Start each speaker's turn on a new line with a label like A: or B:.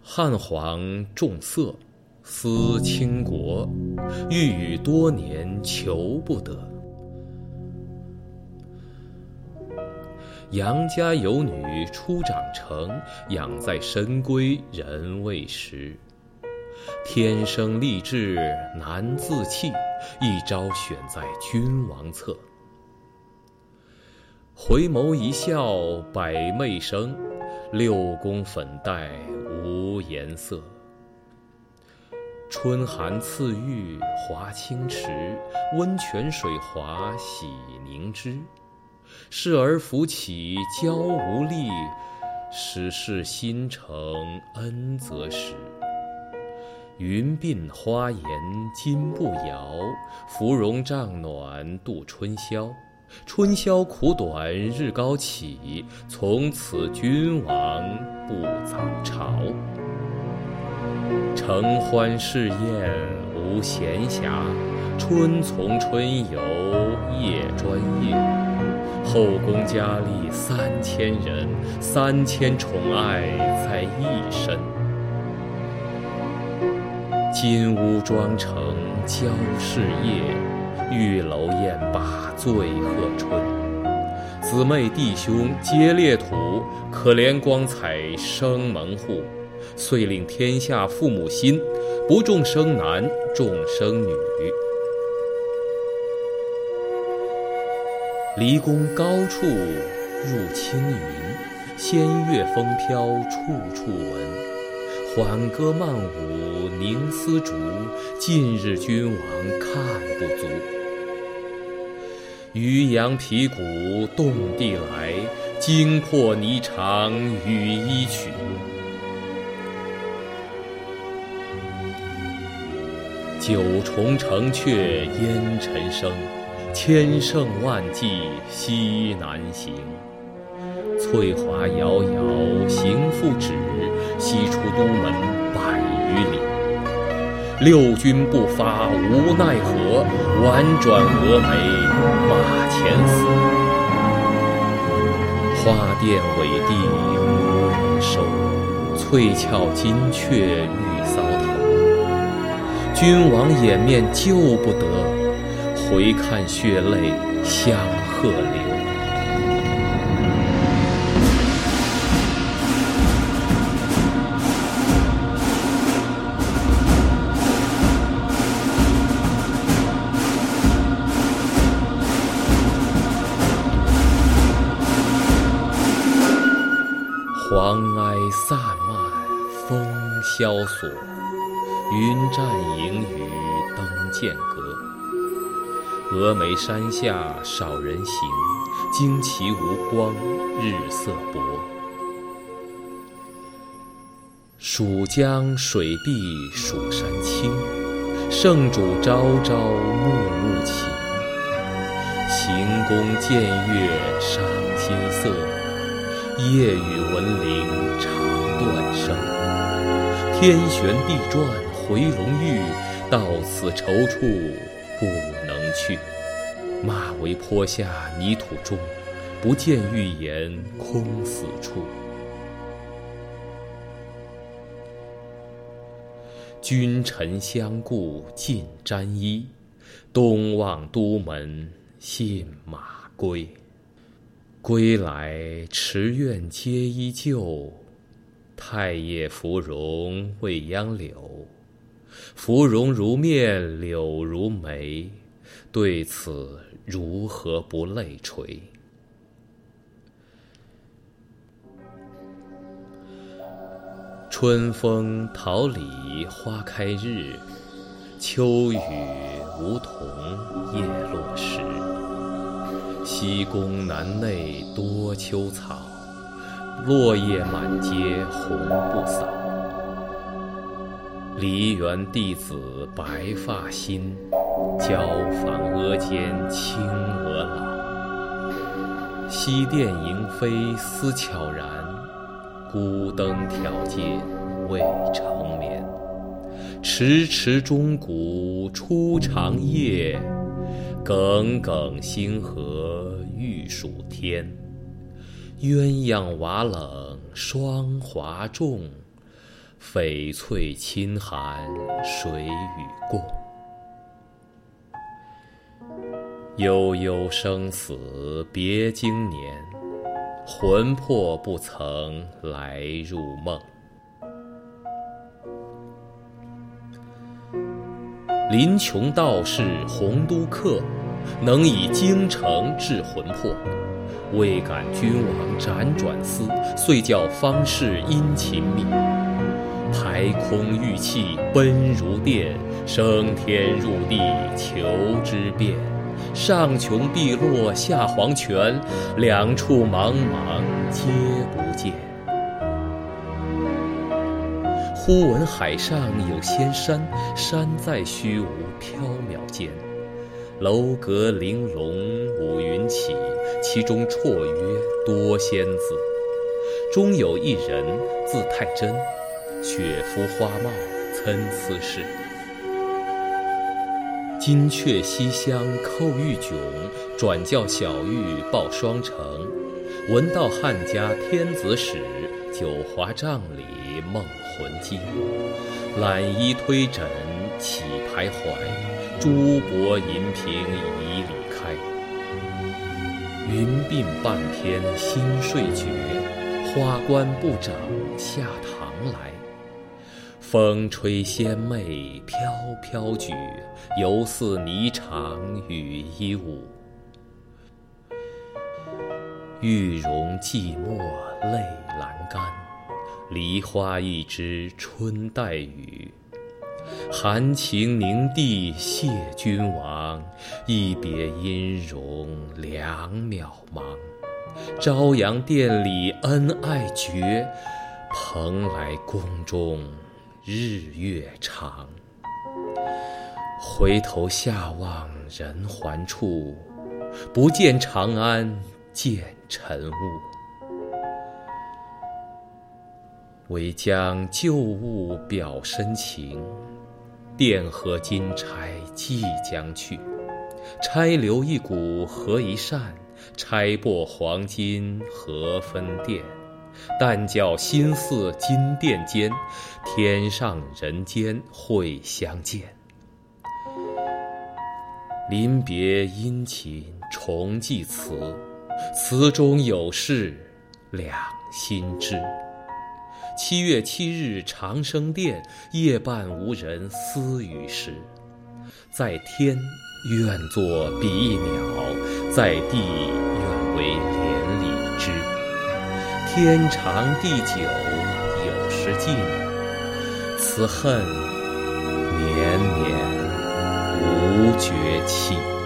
A: 汉皇重色，思倾国，欲与多年求不得。杨家有女初长成，养在深闺人未识。天生丽质难自弃，一朝选在君王侧。回眸一笑百媚生，六宫粉黛无颜色。春寒赐浴华清池，温泉水滑洗凝脂。侍儿扶起娇无力，时事新承恩泽时。云鬓花颜金步摇，芙蓉帐暖度春宵。春宵苦短日高起，从此君王不早朝。承欢侍宴无闲暇，春从春游夜专夜。后宫佳丽3000人，3000宠爱在一身。金屋妆成娇侍夜，玉楼宴罢醉贺春。姊妹弟兄皆列土，可怜光彩生门户。遂令天下父母心，不重生男重生女。离宫高处入青云，仙乐风飘处处闻。缓歌慢舞凝丝竹，近日君王看不足。渔阳皮鼓动地来，惊破霓裳羽衣曲。九重城阙烟尘生，千乘万骑西南行。翠华遥遥行复止，西出都门百余里。六军不发无奈何，宛转蛾眉马前死。花钿委地无人收，翠翘金雀玉搔头。君王掩面救不得，回看血泪相和流。黄埃散漫风萧索，云栈影雨灯渐隔。峨眉山下少人行，旌旗无光日色薄。蜀江水碧蜀山青，圣主朝朝暮暮情。行宫见月伤心色，夜雨闻铃肠断声。天旋地转回龙驭，到此踌躇不能去。马嵬坡下泥土中，不见玉颜空死处。君臣相顾尽沾衣，东望都门信马归。归来池苑皆依旧，太液芙蓉未央柳。芙蓉如面柳如眉，对此如何不泪垂？春风桃李花开日，秋雨梧桐叶落时。西宫南内多秋草，落叶满阶红不扫。梨园弟子白发新，交房阿监青娥老。西殿萤飞思悄然，孤灯挑阶未成眠。迟迟钟鼓初长夜，耿耿星河欲曙天。鸳鸯瓦冷霜华重， 翡翠侵寒谁与共？悠悠生死别经年，魂魄不曾来入梦。临穷道士洪都客，能以京城治魂魄。未感君王辗转思，遂教方士殷勤觅。排空玉气奔如电，升天入地求之变。上穷碧落下黄泉，两处茫茫皆不见。忽闻海上有仙山，山在虚无缥缈间。楼阁玲珑五云起，其中绰约多仙字。中有一人字太真，雪肤花貌参差是。金阙西厢叩玉迥，转教小玉报双成。闻道汉家天子使，九华帐里梦魂惊。揽衣推枕起徘徊，珠箔银屏已里开。云鬓半偏新睡觉，花冠不长下堂来。风吹仙袂飘飘举，犹似霓裳羽衣舞。玉容寂寞泪阑干，梨花一枝春带雨。含情凝地谢君王，一别音容两渺茫。朝阳殿里恩爱绝，蓬莱宫中日月长。回头下望人寰处，不见长安见尘雾。唯将旧物表深情，钿合金钗即将去。钗留一股合一扇，钗擘黄金何分店。但教心似金殿间，天上人间会相见。临别殷勤重寄词，词中有事两心知。7月7日长生殿，夜半无人私语时。在天愿作比翼鸟，在地愿为连理枝。天长地久有时尽，此恨绵绵无绝期。